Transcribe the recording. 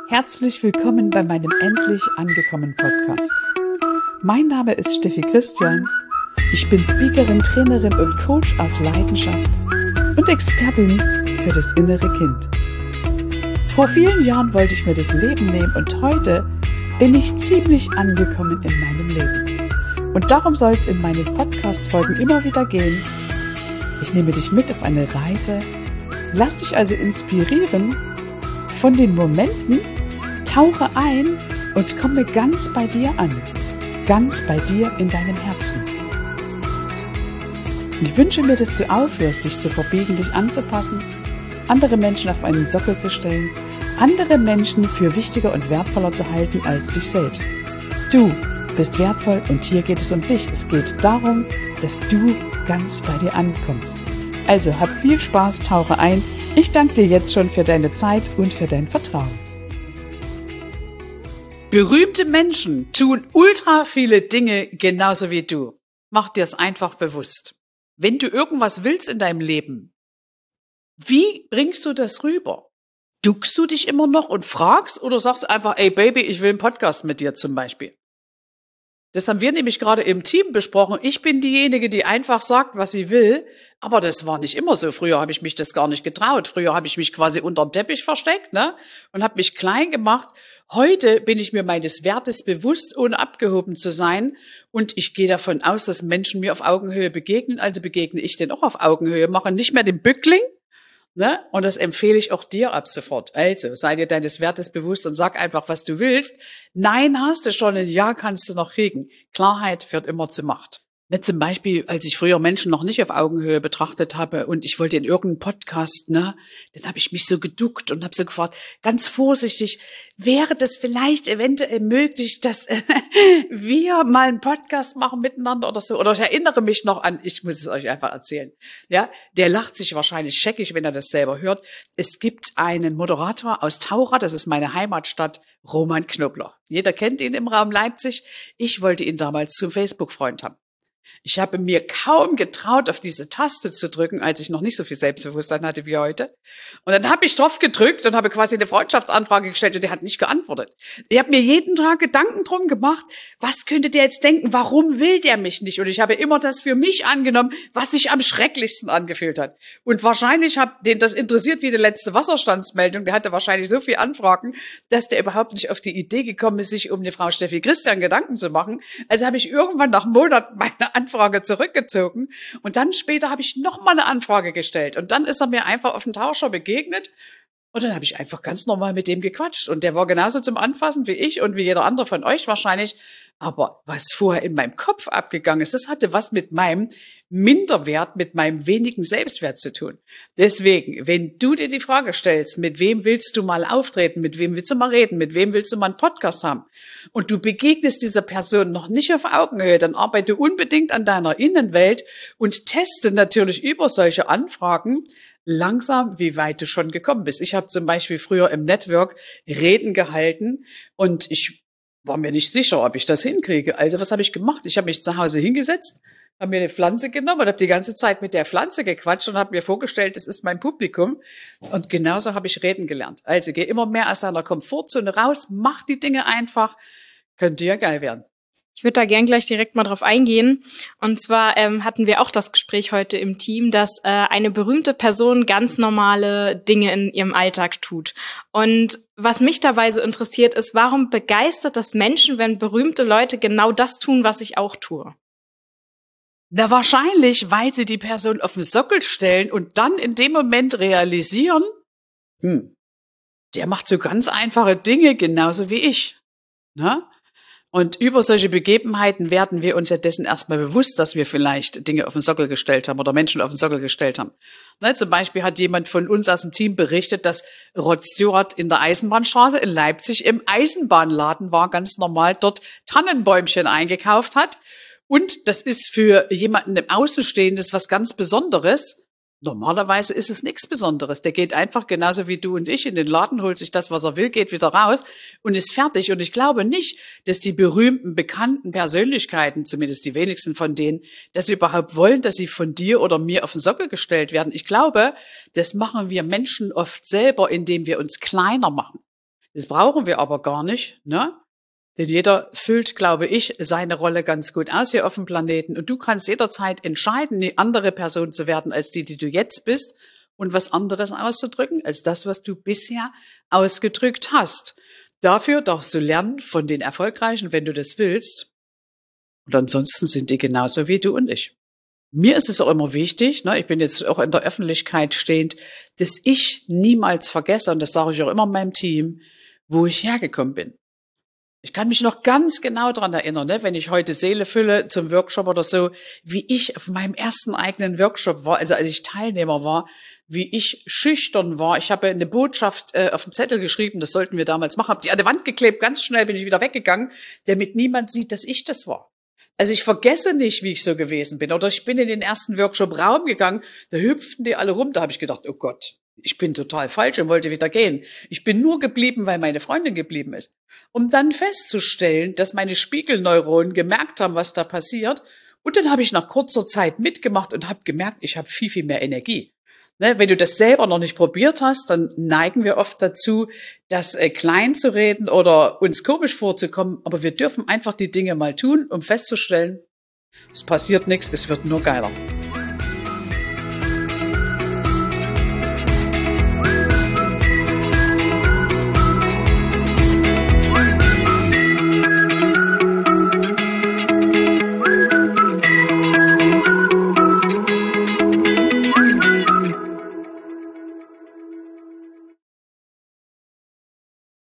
Herzlich willkommen bei meinem Endlich angekommen Podcast. Mein Name ist Steffi Christian. Ich bin Speakerin, Trainerin und Coach aus Leidenschaft und Expertin für das innere Kind. Vor vielen Jahren wollte ich mir das Leben nehmen und heute bin ich ziemlich angekommen in meinem Leben. Und darum soll es in meinen Podcast-Folgen immer wieder gehen. Ich nehme dich mit auf eine Reise, lass dich also inspirieren von den Momenten, tauche ein und komme ganz bei dir an, ganz bei dir in deinem Herzen. Ich wünsche mir, dass du aufhörst, dich zu verbiegen, dich anzupassen, andere Menschen auf einen Sockel zu stellen, andere Menschen für wichtiger und wertvoller zu halten als dich selbst. Du bist wertvoll und hier geht es um dich. Es geht darum, dass du ganz bei dir ankommst. Also hab viel Spaß, tauche ein. Ich danke dir jetzt schon für deine Zeit und für dein Vertrauen. Berühmte Menschen tun ultra viele Dinge genauso wie du. Mach dir es einfach bewusst. Wenn du irgendwas willst in deinem Leben, wie bringst du das rüber? Duckst du dich immer noch und fragst oder sagst du einfach, ey Baby, ich will einen Podcast mit dir zum Beispiel? Das haben wir nämlich gerade im Team besprochen. Ich bin diejenige, die einfach sagt, was sie will. Aber das war nicht immer so. Früher habe ich mich das gar nicht getraut. Früher habe ich mich quasi unter den Teppich versteckt, und habe mich klein gemacht. Heute bin ich mir meines Wertes bewusst, ohne abgehoben zu sein. Und ich gehe davon aus, dass Menschen mir auf Augenhöhe begegnen. Also begegne ich denen auch auf Augenhöhe. Mache nicht mehr den Bückling. Und das empfehle ich auch dir ab sofort. Also, sei dir deines Wertes bewusst und sag einfach, was du willst. Nein hast du schon, ein Ja kannst du noch kriegen. Klarheit führt immer zur Macht. Zum Beispiel, als ich früher Menschen noch nicht auf Augenhöhe betrachtet habe und ich wollte in irgendeinen Podcast, dann habe ich mich so geduckt und habe so gefragt, ganz vorsichtig, wäre das vielleicht eventuell möglich, dass wir mal einen Podcast machen miteinander oder so? Oder ich erinnere mich noch an, ich muss es euch einfach erzählen, der lacht sich wahrscheinlich scheckig, wenn er das selber hört. Es gibt einen Moderator aus Taucher, das ist meine Heimatstadt, Roman Knobler. Jeder kennt ihn im Raum Leipzig. Ich wollte ihn damals zum Facebook-Freund haben. Ich habe mir kaum getraut, auf diese Taste zu drücken, als ich noch nicht so viel Selbstbewusstsein hatte wie heute. Und dann habe ich drauf gedrückt und habe quasi eine Freundschaftsanfrage gestellt und der hat nicht geantwortet. Ich habe mir jeden Tag Gedanken drum gemacht, was könnte der jetzt denken, warum will der mich nicht? Und ich habe immer das für mich angenommen, was sich am schrecklichsten angefühlt hat. Und wahrscheinlich hat den das interessiert wie die letzte Wasserstandsmeldung. Der hatte wahrscheinlich so viel Anfragen, dass der überhaupt nicht auf die Idee gekommen ist, sich um die Frau Steffi Christian Gedanken zu machen. Also habe ich irgendwann nach Monaten meine Anfrage zurückgezogen und dann später habe ich noch mal eine Anfrage gestellt und dann ist er mir einfach auf dem Tauscher begegnet und dann habe ich einfach ganz normal mit dem gequatscht und der war genauso zum Anfassen wie ich und wie jeder andere von euch wahrscheinlich, aber was vorher in meinem Kopf abgegangen ist, das hatte was mit meinem Minderwert, mit meinem wenigen Selbstwert zu tun. Deswegen, wenn du dir die Frage stellst, mit wem willst du mal auftreten, mit wem willst du mal reden, mit wem willst du mal einen Podcast haben und du begegnest dieser Person noch nicht auf Augenhöhe, dann arbeite unbedingt an deiner Innenwelt und teste natürlich über solche Anfragen langsam, wie weit du schon gekommen bist. Ich habe zum Beispiel früher im Network Reden gehalten und ich war mir nicht sicher, ob ich das hinkriege. Also was habe ich gemacht? Ich habe mich zu Hause hingesetzt, habe mir eine Pflanze genommen und habe die ganze Zeit mit der Pflanze gequatscht und habe mir vorgestellt, das ist mein Publikum. Und genauso habe ich reden gelernt. Also geh immer mehr aus deiner Komfortzone raus, mach die Dinge einfach. Könnte ja geil werden. Ich würde da gern gleich direkt mal drauf eingehen. Und zwar hatten wir auch das Gespräch heute im Team, dass eine berühmte Person ganz normale Dinge in ihrem Alltag tut. Und was mich dabei so interessiert ist, warum begeistert das Menschen, wenn berühmte Leute genau das tun, was ich auch tue? Na, wahrscheinlich, weil sie die Person auf den Sockel stellen und dann in dem Moment realisieren, der macht so ganz einfache Dinge genauso wie ich. Und über solche Begebenheiten werden wir uns ja dessen erstmal bewusst, dass wir vielleicht Dinge auf den Sockel gestellt haben oder Menschen auf den Sockel gestellt haben. Zum Beispiel hat jemand von uns aus dem Team berichtet, dass Rod Stewart in der Eisenbahnstraße in Leipzig im Eisenbahnladen war, ganz normal dort Tannenbäumchen eingekauft hat. Und das ist für jemanden im Außenstehendes was ganz Besonderes. Normalerweise ist es nichts Besonderes. Der geht einfach genauso wie du und ich in den Laden, holt sich das, was er will, geht wieder raus und ist fertig. Und ich glaube nicht, dass die berühmten, bekannten Persönlichkeiten, zumindest die wenigsten von denen, dass sie überhaupt wollen, dass sie von dir oder mir auf den Sockel gestellt werden. Ich glaube, das machen wir Menschen oft selber, indem wir uns kleiner machen. Das brauchen wir aber gar nicht, ne? Denn jeder füllt, glaube ich, seine Rolle ganz gut aus hier auf dem Planeten. Und du kannst jederzeit entscheiden, eine andere Person zu werden als die du jetzt bist und was anderes auszudrücken als das, was du bisher ausgedrückt hast. Dafür darfst du lernen von den Erfolgreichen, wenn du das willst. Und ansonsten sind die genauso wie du und ich. Mir ist es auch immer wichtig, ne, ich bin jetzt auch in der Öffentlichkeit stehend, dass ich niemals vergesse, und das sage ich auch immer meinem Team, wo ich hergekommen bin. Ich kann mich noch ganz genau daran erinnern, ne, wenn ich heute Seele fülle zum Workshop oder so, wie ich auf meinem ersten eigenen Workshop war, also als ich Teilnehmer war, wie ich schüchtern war. Ich habe eine Botschaft auf den Zettel geschrieben, das sollten wir damals machen, habe die an die Wand geklebt, ganz schnell bin ich wieder weggegangen, damit niemand sieht, dass ich das war. Also ich vergesse nicht, wie ich so gewesen bin. Oder ich bin in den ersten Workshop-Raum gegangen, da hüpften die alle rum, da habe ich gedacht, oh Gott, ich bin total falsch und wollte wieder gehen. Ich bin nur geblieben, weil meine Freundin geblieben ist. Um dann festzustellen, dass meine Spiegelneuronen gemerkt haben, was da passiert. Und dann habe ich nach kurzer Zeit mitgemacht und habe gemerkt, ich habe viel, viel mehr Energie. Ne, wenn du das selber noch nicht probiert hast, dann neigen wir oft dazu, das klein zu reden oder uns komisch vorzukommen. Aber wir dürfen einfach die Dinge mal tun, um festzustellen, es passiert nichts, es wird nur geiler.